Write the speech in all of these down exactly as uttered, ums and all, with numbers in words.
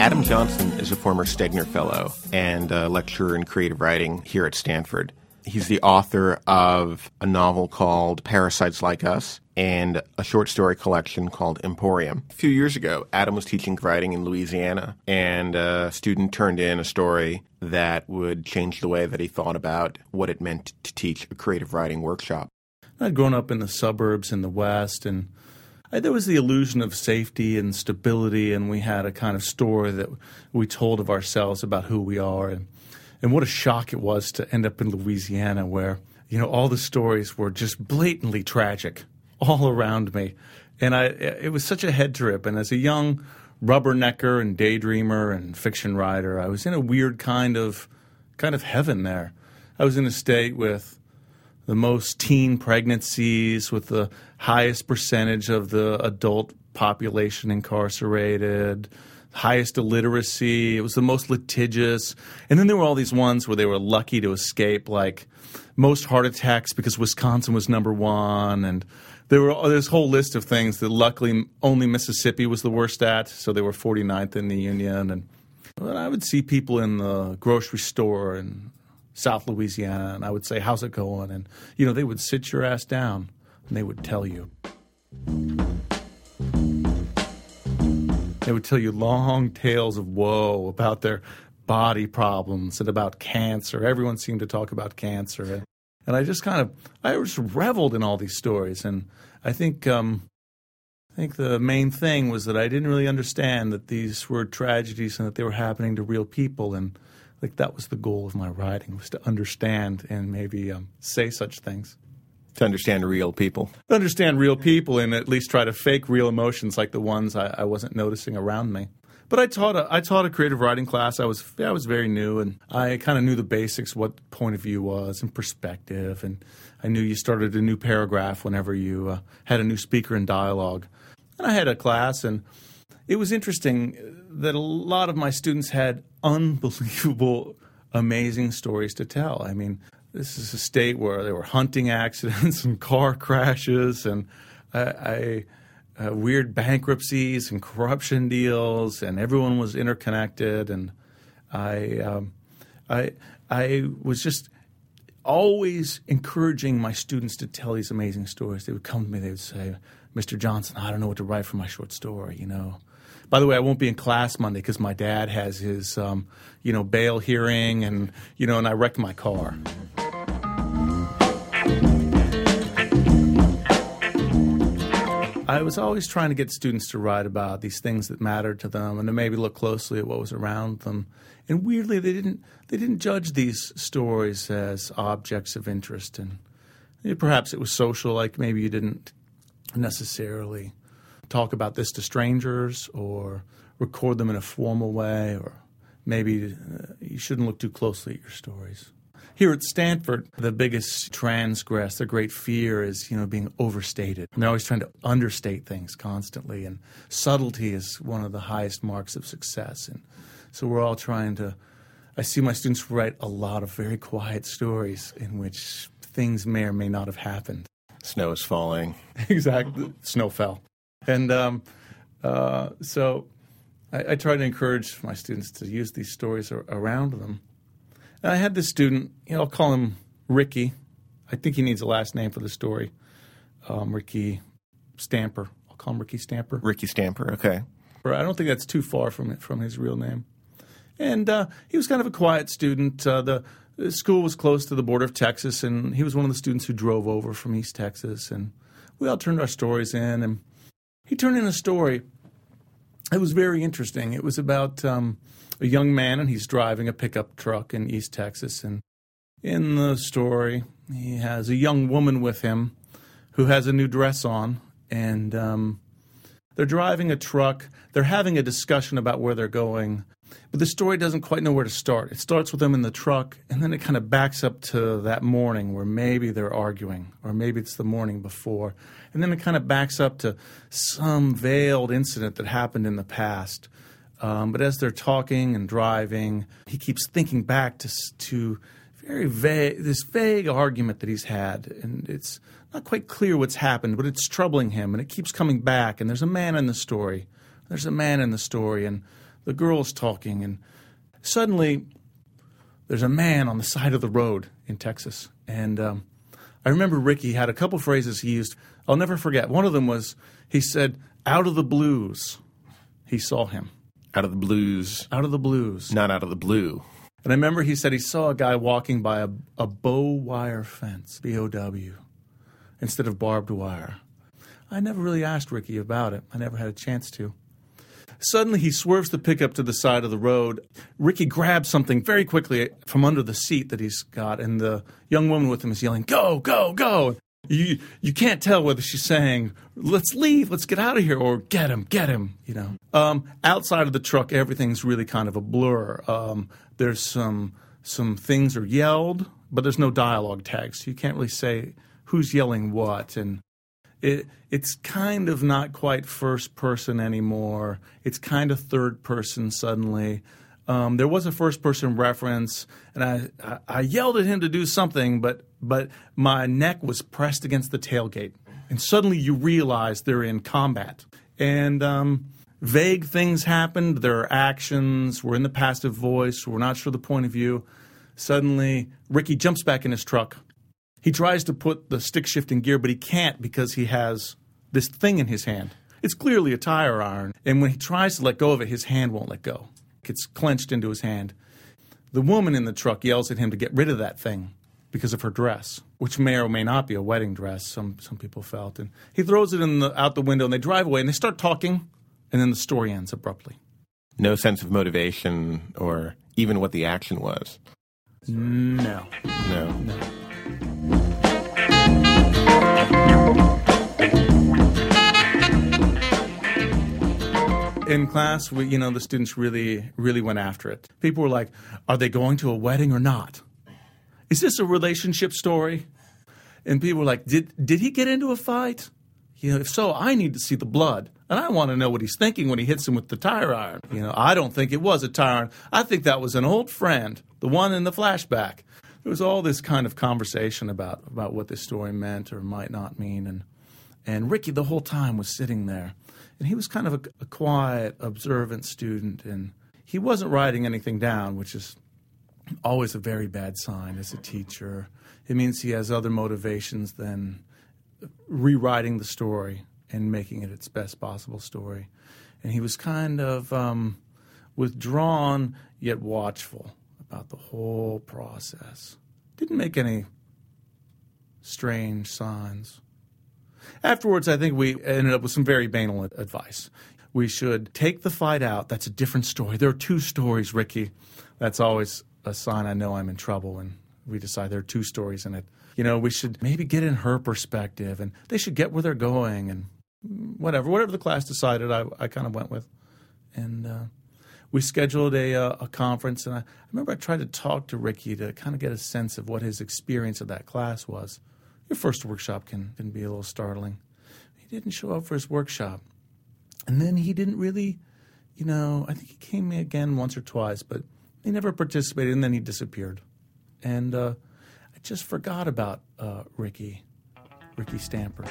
Adam Johnson is a former Stegner Fellow and a lecturer in creative writing here at Stanford. He's the author of a novel called Parasites Like Us and a short story collection called Emporium. A few years ago, Adam was teaching writing in Louisiana, and a student turned in a story that would change the way that he thought about what it meant to teach a creative writing workshop. I'd grown up in the suburbs in the West, and I, there was the illusion of safety and stability, and we had a kind of story that we told of ourselves about who we are. And, and what a shock it was to end up in Louisiana where, you know, all the stories were just blatantly tragic all around me. And I, it was such a head trip. And as a young rubbernecker and daydreamer and fiction writer, I was in a weird kind of kind of heaven there. I was in a state with the most teen pregnancies, with the highest percentage of the adult population incarcerated, highest illiteracy. It was the most litigious. And then there were all these ones where they were lucky to escape, like most heart attacks because Wisconsin was number one. And there were this whole list of things that luckily only Mississippi was the worst at, so they were forty-ninth in the union. And well, I would see people in the grocery store and South Louisiana, and I would say, how's it going? And, you know, they would sit your ass down, and they would tell you. They would tell you long tales of woe about their body problems and about cancer. Everyone seemed to talk about cancer. And, and I just kind of, I just reveled in all these stories. And I think, um, I think the main thing was that I didn't really understand that these were tragedies and that they were happening to real people. And like that was the goal of my writing, was to understand and maybe um, say such things. To understand real people. To understand real people and at least try to fake real emotions like the ones I, I wasn't noticing around me. But I taught a I taught a creative writing class. I was I was very new, and I kind of knew the basics, what point of view was and perspective. And I knew you started a new paragraph whenever you uh, had a new speaker in dialogue. And I had a class, and it was interesting that a lot of my students had unbelievable, amazing stories to tell. I mean, this is a state where there were hunting accidents and car crashes and uh, I, uh, weird bankruptcies and corruption deals, and everyone was interconnected. And I, um, I, I was just always encouraging my students to tell these amazing stories. They would come to me, they would say, Mister Johnson, I don't know what to write for my short story, you know. By the way, I won't be in class Monday because my dad has his, um, you know, bail hearing, and you know, and I wrecked my car. I was always trying to get students to write about these things that mattered to them, and to maybe look closely at what was around them. And weirdly, they didn't they didn't judge these stories as objects of interest, and perhaps it was social, like maybe you didn't necessarily talk about this to strangers or record them in a formal way, or maybe uh, you shouldn't look too closely at your stories. Here at Stanford, the biggest transgress, the great fear is, you know, being overstated. And they're always trying to understate things constantly, and subtlety is one of the highest marks of success. And so we're all trying to, I see my students write a lot of very quiet stories in which things may or may not have happened. Snow is falling. Exactly. Snow fell. And um, uh, so I, I try to encourage my students to use these stories ar- around them. And I had this student, you know, I'll call him Ricky. I think he needs a last name for the story. Um, Ricky Stamper. I'll call him Ricky Stamper. Ricky Stamper, okay. Or I don't think that's too far from from his real name. And uh, he was kind of a quiet student. Uh, the, the school was close to the border of Texas, and he was one of the students who drove over from East Texas. And we all turned our stories in, and he turned in a story. It was very interesting. It was about um, a young man, and he's driving a pickup truck in East Texas. And in the story, he has a young woman with him who has a new dress on. And um, they're driving a truck. They're having a discussion about where they're going. But the story doesn't quite know where to start. It starts with them in the truck, and then it kind of backs up to that morning where maybe they're arguing, or maybe it's the morning before. And then it kind of backs up to some veiled incident that happened in the past. Um, but as they're talking and driving, he keeps thinking back to to very vague, this vague argument that he's had. And it's not quite clear what's happened, but it's troubling him, and it keeps coming back. And there's a man in the story. There's a man in the story, and the girl's talking, and suddenly there's a man on the side of the road in Texas. And um, I remember Ricky had a couple phrases he used. I'll never forget. One of them was, he said, out of the blues, he saw him. Out of the blues. Out of the blues. Not out of the blue. And I remember he said he saw a guy walking by a, a bow wire fence, B O W, instead of barbed wire. I never really asked Ricky about it. I never had a chance to. Suddenly, he swerves the pickup to the side of the road. Ricky grabs something very quickly from under the seat that he's got, and the young woman with him is yelling, go, go, go. You you can't tell whether she's saying, let's leave, let's get out of here, or get him, get him, you know. Um, outside of the truck, everything's really kind of a blur. Um, there's some some things are yelled, but there's no dialogue tags, so you can't really say who's yelling what, and It, it's kind of not quite first person anymore. It's kind of third person suddenly. Um, there was a first person reference, and I, I, I yelled at him to do something, but but my neck was pressed against the tailgate. And suddenly you realize they're in combat. And um, vague things happened. There are actions. We're in the passive voice. We're not sure the point of view. Suddenly, Ricky jumps back in his truck. He tries to put the stick shift in gear, but he can't because he has this thing in his hand. It's clearly a tire iron. And when he tries to let go of it, his hand won't let go. It's clenched into his hand. The woman in the truck yells at him to get rid of that thing because of her dress, which may or may not be a wedding dress, some some people felt. And he throws it in the, out the window, and they drive away, and they start talking, and then the story ends abruptly. No sense of motivation or even what the action was? No. No. No. In class, we, you know, the students really, really went after it. People were like, are they going to a wedding or not? Is this a relationship story? And people were like, did did he get into a fight? You know, if so, I need to see the blood. And I want to know what he's thinking when he hits him with the tire iron. You know, I don't think it was a tire iron. I think that was an old friend, the one in the flashback. There was all this kind of conversation about, about what this story meant or might not mean. And, and Ricky the whole time was sitting there. And he was kind of a, a quiet, observant student. And he wasn't writing anything down, which is always a very bad sign as a teacher. It means he has other motivations than rewriting the story and making it its best possible story. And he was kind of um, withdrawn yet watchful about the whole process. Didn't make any strange signs. Afterwards, I think we ended up with some very banal advice. We should take the fight out. That's a different story. There are two stories, Ricky. That's always a sign I know I'm in trouble when we decide there are two stories in it. You know, we should maybe get in her perspective, and they should get where they're going, and whatever. Whatever the class decided, I, I kind of went with. And uh, we scheduled a, uh, a conference, and I, I remember I tried to talk to Ricky to kind of get a sense of what his experience of that class was. Your first workshop can, can be a little startling. He didn't show up for his workshop. And then he didn't really, you know, I think he came again once or twice, but he never participated, and then he disappeared. And uh, I just forgot about uh, Ricky, Ricky Stamper.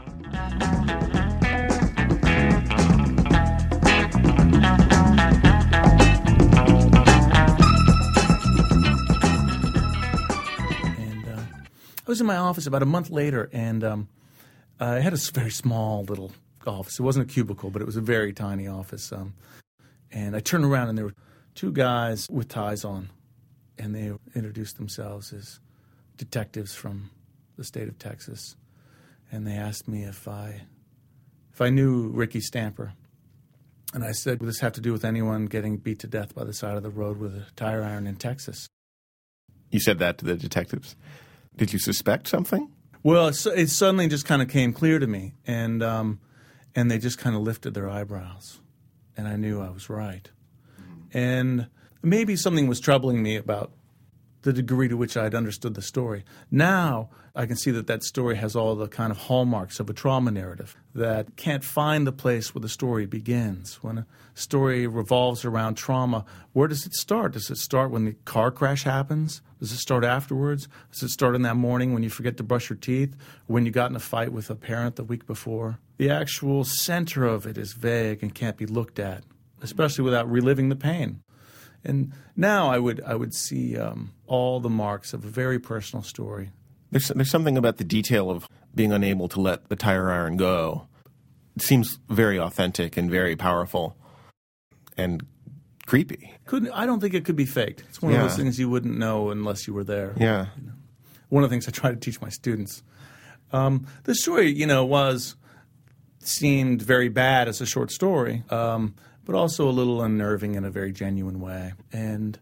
I was in my office about a month later, and um, I had a very small little office. It wasn't a cubicle, but it was a very tiny office. Um, and I turned around, and there were two guys with ties on, and they introduced themselves as detectives from the state of Texas. And they asked me if I if I knew Ricky Stamper. And I said, would this have to do with anyone getting beat to death by the side of the road with a tire iron in Texas? You said that to the detectives. Did you suspect something? Well, it, it suddenly just kind of came clear to me, and um, and they just kind of lifted their eyebrows, and I knew I was right. And maybe something was troubling me about the degree to which I had understood the story. Now I can see that that story has all the kind of hallmarks of a trauma narrative that can't find the place where the story begins. When a story revolves around trauma, where does it start? Does it start when the car crash happens? Does it start afterwards? Does it start in that morning when you forget to brush your teeth? Or when you got in a fight with a parent the week before? The actual center of it is vague and can't be looked at especially without reliving the pain. And now I would I would see um, all the marks of a very personal story. There's there's something about the detail of being unable to let the tire iron go. It seems very authentic and very powerful and creepy. Couldn't I don't think it could be faked. It's one Yeah. of those things you wouldn't know unless you were there. Yeah. You know? One of the things I try to teach my students. Um, the story, you know, was seemed very bad as a short story. Um, but also a little unnerving in a very genuine way. And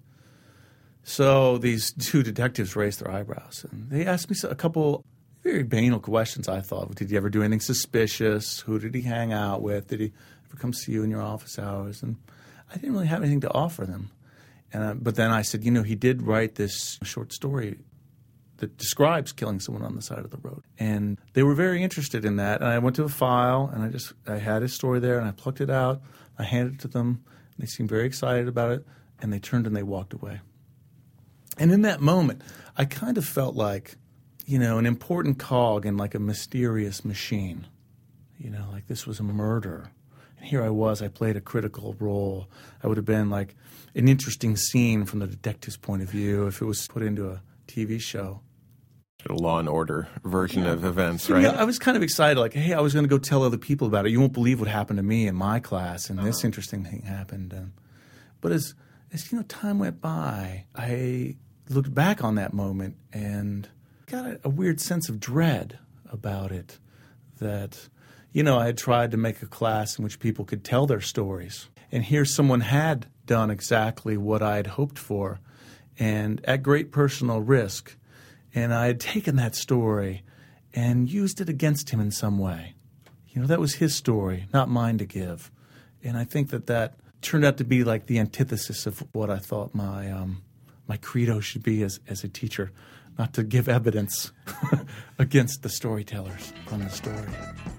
so these two detectives raised their eyebrows, and they asked me a couple very banal questions, I thought. Did he ever do anything suspicious? Who did he hang out with? Did he ever come see you in your office hours? And I didn't really have anything to offer them. And uh, but then I said, you know, he did write this short story that describes killing someone on the side of the road. And they were very interested in that. And I went to a file, and I just I had his story there, and I plucked it out. I handed it to them. They seemed very excited about it, and they turned and they walked away. And in that moment, I kind of felt like, you know, an important cog in like a mysterious machine. You know, like this was a murder. And here I was, I played a critical role. I would have been like an interesting scene from the detective's point of view if it was put into a T V show. A Law and Order version Yeah. of events, So, right? yeah, I was kind of excited, like, hey, I was going to go tell other people about it. You won't believe what happened to me in my class, and this interesting thing happened. And, but as, as you know, time went by, I looked back on that moment and got a, a weird sense of dread about it. That, you know, I had tried to make a class in which people could tell their stories, and here someone had done exactly what I had hoped for, and at great personal risk. And I had taken that story and used it against him in some way. You know, that was his story, not mine to give. And I think that that turned out to be like the antithesis of what I thought my um, my credo should be as, as a teacher, not to give evidence against the storytellers from the story.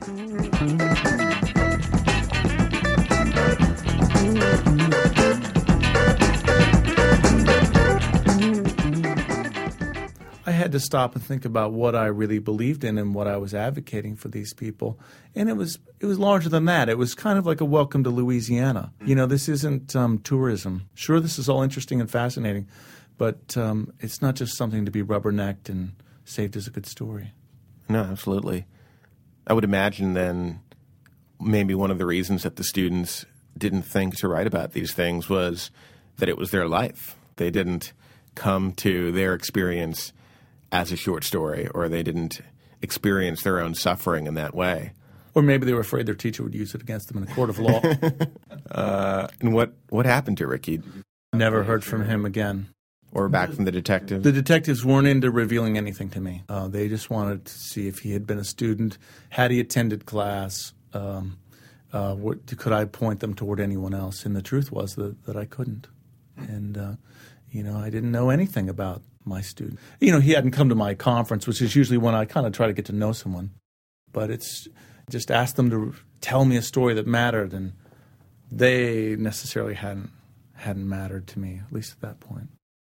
I had to stop and think about what I really believed in and what I was advocating for these people. And it was it was larger than that. It was kind of like a welcome to Louisiana. You know, this isn't um, tourism. Sure, this is all interesting and fascinating, but um, it's not just something to be rubbernecked and saved as a good story. No, absolutely. I would imagine then maybe one of the reasons that the students didn't think to write about these things was that it was their life. They didn't come to their experience as a short story, or they didn't experience their own suffering in that way. Or maybe they were afraid their teacher would use it against them in a court of law. uh, and what, what happened to Ricky? Never heard from him again. Or back from the detective? The detectives weren't into revealing anything to me. Uh, they just wanted to see if he had been a student, had he attended class, um, uh, what, could I point them toward anyone else? And the truth was that, that I couldn't. And, uh, you know, I didn't know anything about my student. You know, he hadn't come to my conference, which is usually when I kind of try to get to know someone. But it's just asked them to tell me a story that mattered, and they necessarily hadn't hadn't mattered to me, at least at that point.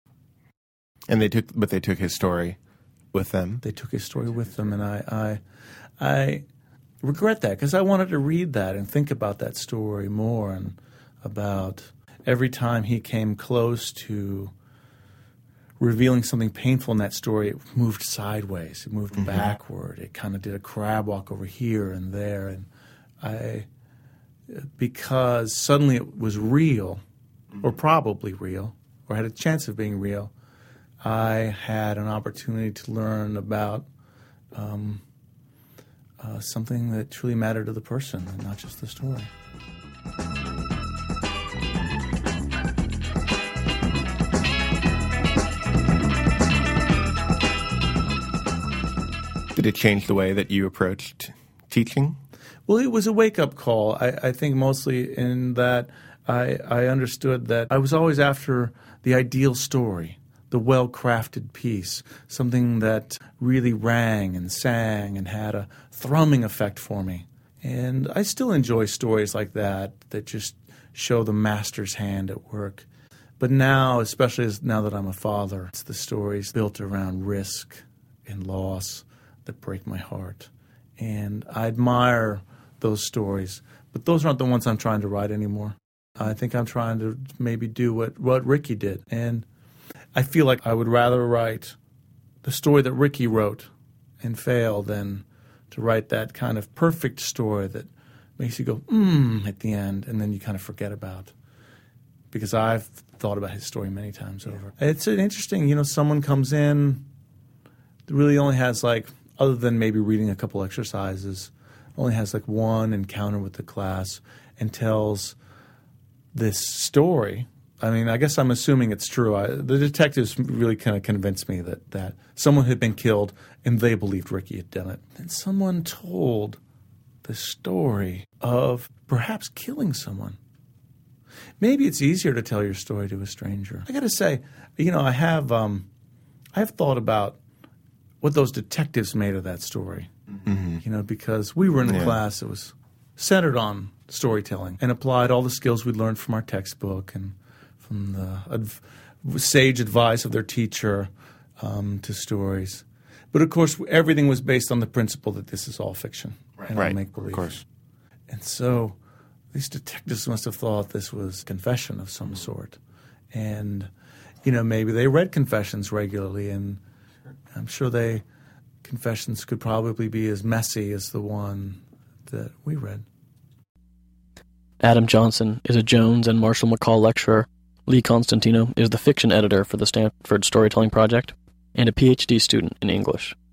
And they took, but they took his story with them. They took his story with them, and I, I, I regret that because I wanted to read that and think about that story more, and about every time he came close to revealing something painful in that story, it moved sideways. It moved mm-hmm. backward. It kind of did a crab walk over here and there, and I, because suddenly it was real, or probably real, or had a chance of being real. I had an opportunity to learn about um, uh, something that truly mattered to the person and not just the story. Did it change the way that you approached teaching? Well, it was a wake-up call, I, I think mostly in that I, I understood that I was always after the ideal story, the well-crafted piece, something that really rang and sang and had a thrumming effect for me. And I still enjoy stories like that that just show the master's hand at work. But now, especially as now that I'm a father, it's the stories built around risk and loss that break my heart. And I admire those stories, but those aren't the ones I'm trying to write anymore. I think I'm trying to maybe do what, what Ricky did. And I feel like I would rather write the story that Ricky wrote and fail than to write that kind of perfect story that makes you go, mmm, at the end, and then you kind of forget about. Because I've thought about his story many times over. It's an interesting, you know, someone comes in that really only has like, other than maybe reading a couple exercises, only has like one encounter with the class and tells this story. I mean, I guess I'm assuming it's true. I, the detectives really kind of convinced me that, that someone had been killed and they believed Ricky had done it. And someone told the story of perhaps killing someone. Maybe it's easier to tell your story to a stranger. I got to say, you know, I have um, I have thought about what those detectives made of that story. Mm-hmm. You know, because we were in a yeah. class that was centered on storytelling and applied all the skills we learned from our textbook and from the adv- sage advice of their teacher um, to stories. But, of course, everything was based on the principle that this is all fiction right. and right. make-believe. Of course. And so these detectives must have thought this was confession of some sort. And, you know, maybe they read confessions regularly, and I'm sure they confessions could probably be as messy as the one that we read. Adam Johnson is a Jones and Marshall McCall lecturer. Lee Constantino is the fiction editor for the Stanford Storytelling Project and a P H D student in English.